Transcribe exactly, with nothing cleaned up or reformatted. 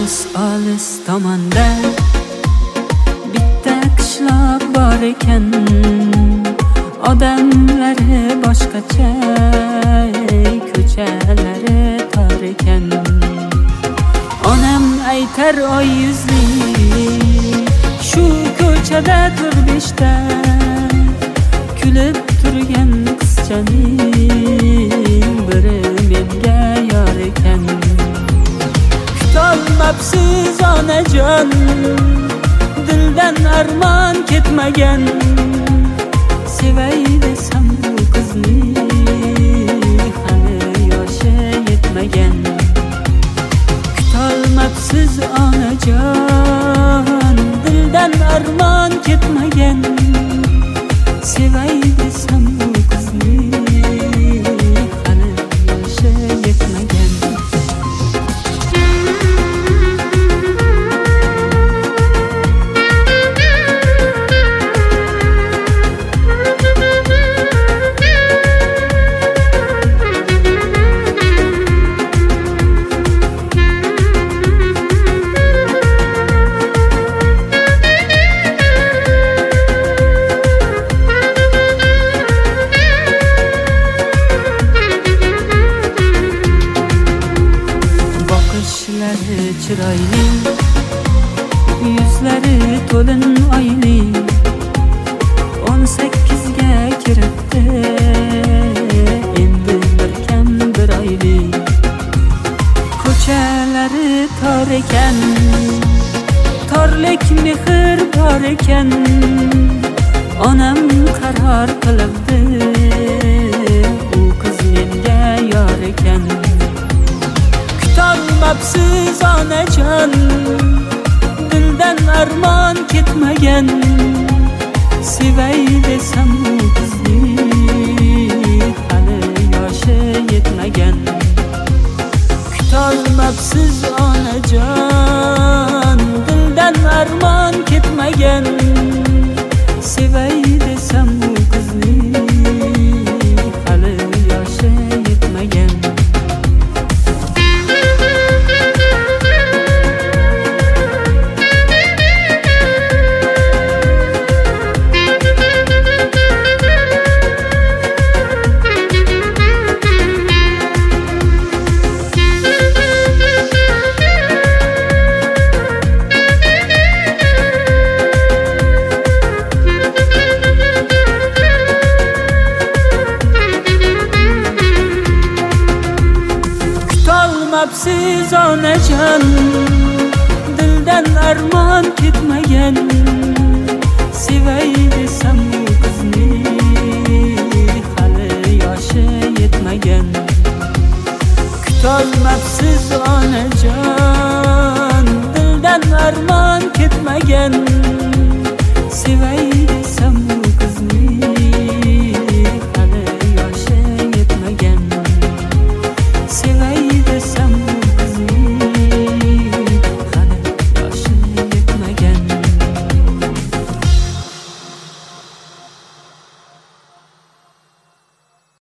olis tomonda bitta qishloq bor ekan, odamlari boshqacha, ko'chalari tor ekan. Onam aytar oy yuzli, shu ko'chada tur beshta, kulib turgan qizchaning biri menga yor ekan. Kutolmabsiz onajon, dildan armon ketmagan, sevay desam bu qizni hali yoshi yetmagan. Kutolmabsiz onajon, dildan armon ketmagan, sevay desam bu qizni hali yoshi yetmagan. Chiroyli, yuzlari to'lin oyli, o'n sakkizga kiribdi, endi bir kam bir oyli. Ko'chalari tor ekan, torlik mehr bor ekan. Onam qaror qilibdi, u qiz menga yor ekan. Kutolmabsiz onajon, dildan armon ketmagan, sevay desam bu qizni hali yoshi yetmagan. Kutolmabsiz onajon, dildan armon ketmagan, sevay desam bu qizni hali yoshi yetmagan. Kutolmabsiz onajon, dildan armon ketmagan, sevay desam bu qizni hali yoshi yetmagan. Kutolmabsiz onajon, dildan armon ketmagan, sevay